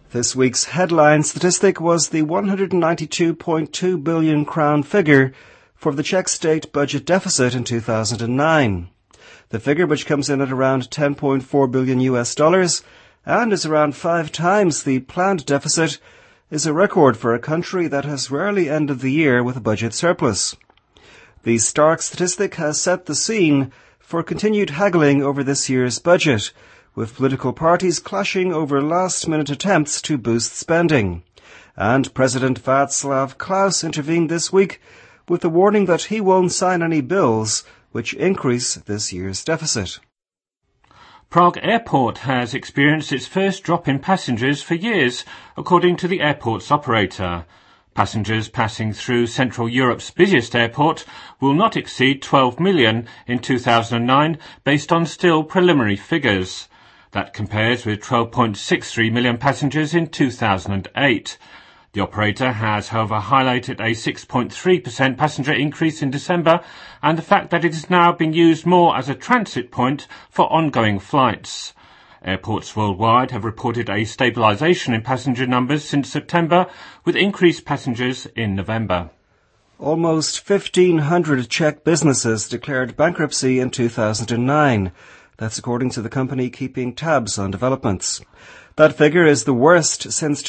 This week's headline statistic was the 192.2 billion crown figure for the Czech state budget deficit in 2009. The figure, which comes in at around $10.4 billion and is around 5 times the planned deficit, is a record for a country that has rarely ended the year with a budget surplus. The stark statistic has set the scene for continued haggling over this year's budget, with political parties clashing over last-minute attempts to boost spending. And President Václav Klaus intervened this week with the warning that he won't sign any bills which increase this year's deficit. Prague Airport has experienced its first drop in passengers for years, according to the airport's operator. Passengers passing through Central Europe's busiest airport will not exceed 12 million in 2009, based on still preliminary figures. That compares with 12.63 million passengers in 2008. The operator has, however, highlighted a 6.3% passenger increase in December and the fact that it is now being used more as a transit point for ongoing flights. Airports worldwide have reported a stabilisation in passenger numbers since September, with increased passengers in November. Almost 1,500 Czech businesses declared bankruptcy in 2009. That's according to the company keeping tabs on developments. That figure is the worst since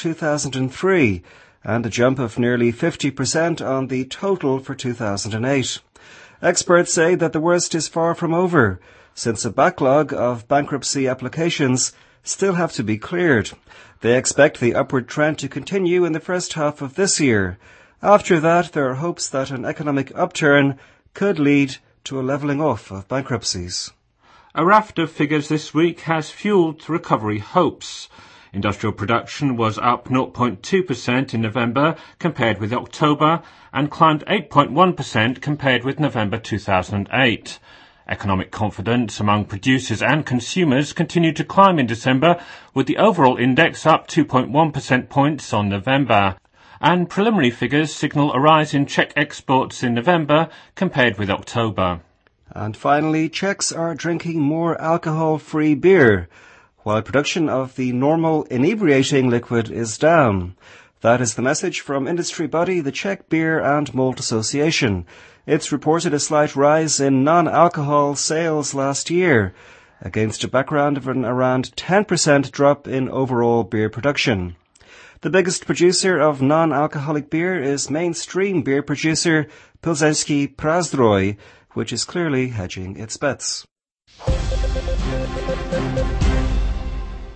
2003 and a jump of nearly 50% on the total for 2008. Experts say that the worst is far from over, since a backlog of bankruptcy applications still have to be cleared. They expect the upward trend to continue in the first half of this year. After that, there are hopes that an economic upturn could lead to a levelling off of bankruptcies. A raft of figures this week has fuelled recovery hopes. Industrial production was up 0.2% in November compared with October and climbed 8.1% compared with November 2008. Economic confidence among producers and consumers continued to climb in December, with the overall index up 2.1% points on November. And preliminary figures signal a rise in Czech exports in November compared with October. And finally, Czechs are drinking more alcohol-free beer, while production of the normal inebriating liquid is down. That is the message from industry body the Czech Beer and Malt Association. It's reported a slight rise in non-alcohol sales last year, against a background of an around 10% drop in overall beer production. The biggest producer of non-alcoholic beer is mainstream beer producer Plzeňský Prazdroj, which is clearly hedging its bets.